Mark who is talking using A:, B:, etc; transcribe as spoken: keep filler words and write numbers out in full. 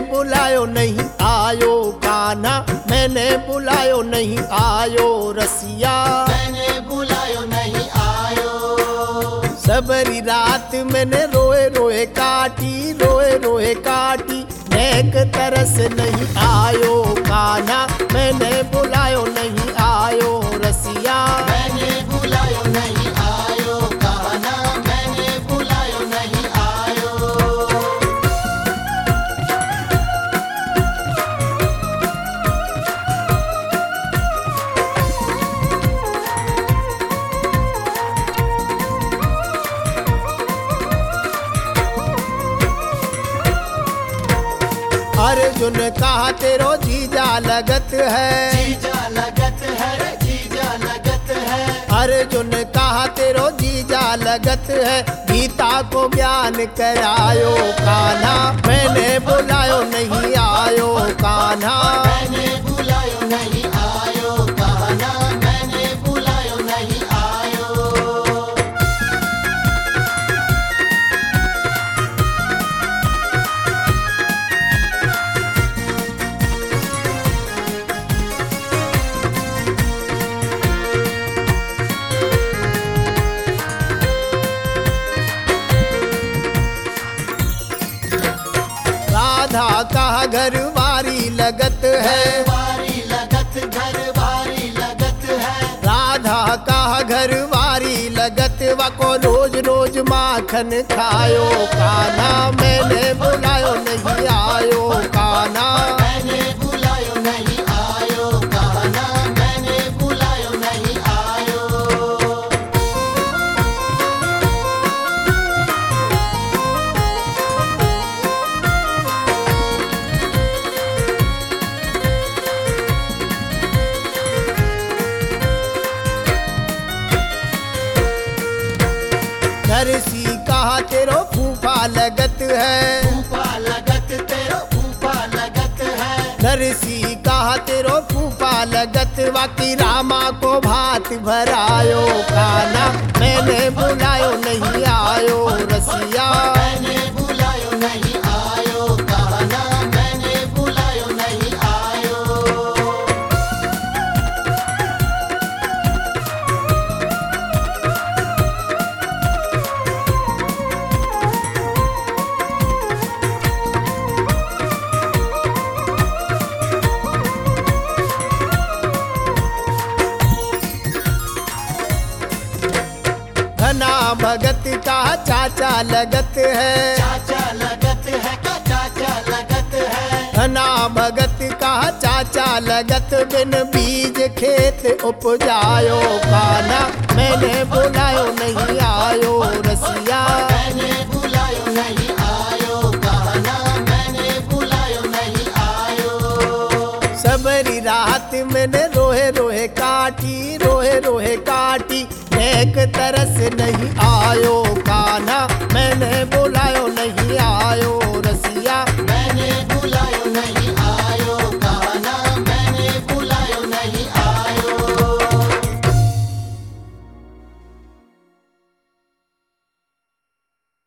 A: बुलायो नहीं आयो कान्हा, मैंने बुलायो नहीं आयो रसिया,
B: मैंने बुलायो नहीं आयो।
A: सबरी रात मैंने रोए रोए काटी, रोए रोए काटी, नेक तरस नहीं आयो कान्हा, मैंने बुलायो नहीं आयो रसिया,
B: मैंने बुलायो नहीं आयो कान्हा, मैंने बुलायो नहीं आयो।
A: अर्जुन कहा तेरो जीजा लगत है,
B: जीजा लगत है रे जीजा लगत है।
A: अर्जुन कहा तेरो जीजा लगत है, गीता को ज्ञान करायो कान्हा, मैंने बुलायो नहीं आयो कान्हा,
B: मैंने बुलायो नहीं आयो कान्हा, मैंने बुलायो नहीं आयो।
A: राधा कहा घर वारी लगत है,
B: वारी लगत घर वारी लगत है।
A: राधा कहा घर वारी लगत वको रोज रोज माखन खायो कान्हा, मैंने बुलायो नहीं आयो कान्हा,
B: मैंने बुलायो नहीं आयो कान्हा, मैंने बुलायो नहीं आयो।
A: नरसी कहा तेरो फूफा लगत है,
B: फूफा लगत तेरो फूफा लगत है।
A: नरसी कहा तेरो फूफा लगत वाकी रामा को भात भरायो कान्हा, मैंने बुलायो नहीं आयो रसिया,
B: मैंने बुलायो नहीं आयो कान्हा, मैंने बुलायो नहीं आयो।
A: घना भगत का चाचा लगत है,
B: चाचा लगत है का चाचा लगत है।
A: घना भगत का चाचा लगत बिन बीज खेत उपजायो कान्हा, मैंने बुलायो नहीं आयो रसिया,
B: मैंने बुलायो नहीं आयो कान्हा, मैंने बुलायो नहीं आयो।
A: सबरी रात मैंने रोहे रोहे काटी, रोहे रोहे काटी, नेक तरस नहीं आयो कान्हा, मैंने बुलायो नहीं आयो